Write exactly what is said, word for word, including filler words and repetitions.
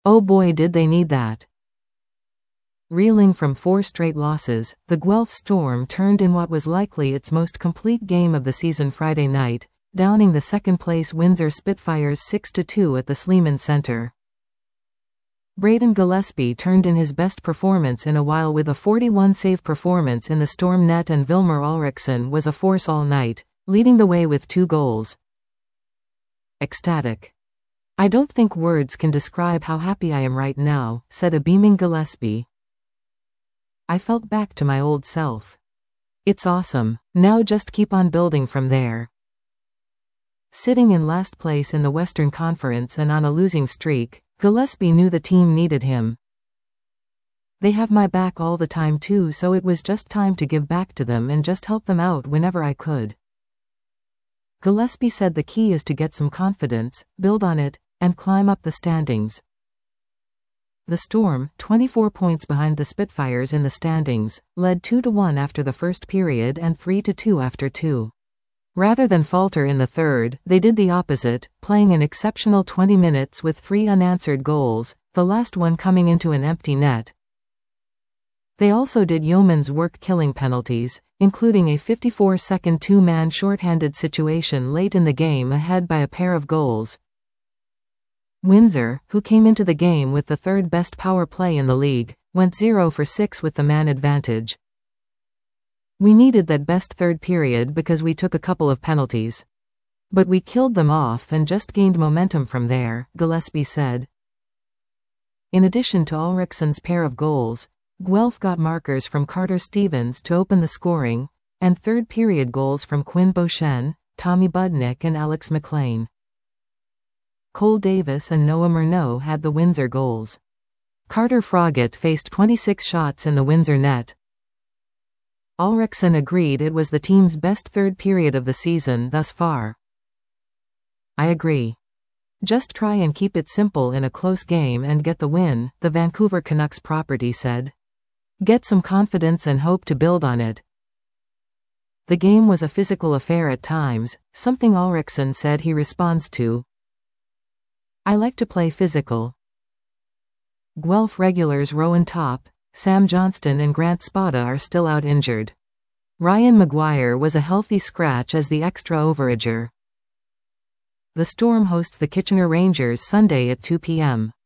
Oh boy, did they need that. Reeling from four straight losses, the Guelph Storm turned in what was likely its most complete game of the season Friday night, downing the second-place Windsor Spitfires six to two at the Sleeman Centre. Braden Gillespie turned in his best performance in a while with a forty-one save performance in the Storm net, and Vilmer Ulriksson was a force all night, leading the way with two goals. Ecstatic. I don't think words can describe how happy I am right now, said a beaming Gillespie. I felt back to my old self. It's awesome. Now just keep on building from there. Sitting in last place in the Western Conference and on a losing streak, Gillespie knew the team needed him. They have my back all the time too, so it was just time to give back to them and just help them out whenever I could. Gillespie said the key is to get some confidence, build on it, and climb up the standings. The Storm, twenty-four points behind the Spitfires in the standings, led two to one after the first period and three to two after two. Rather than falter in the third, they did the opposite, playing an exceptional twenty minutes with three unanswered goals, the last one coming into an empty net. They also did yeoman's work killing penalties, including a fifty-four second two-man shorthanded situation late in the game ahead by a pair of goals. Windsor, who came into the game with the third best power play in the league, went zero for six with the man advantage. We needed that best third period because we took a couple of penalties. But we killed them off and just gained momentum from there, Gillespie said. In addition to Ulriksson's pair of goals, Guelph got markers from Carter Stevens to open the scoring, and third period goals from Quinn Beauchene, Tommy Budnick and Alex McLean. Cole Davis and Noah Murnau had the Windsor goals. Carter Froggatt faced twenty-six shots in the Windsor net. Ulriksson agreed it was the team's best third period of the season thus far. I agree. Just try and keep it simple in a close game and get the win, the Vancouver Canucks property said. Get some confidence and hope to build on it. The game was a physical affair at times, something Ulriksson said he responds to. I like to play physical. Guelph regulars Rowan Topp, Sam Johnston and Grant Spada are still out injured. Ryan Maguire was a healthy scratch as the extra overager. The Storm hosts the Kitchener Rangers Sunday at two p m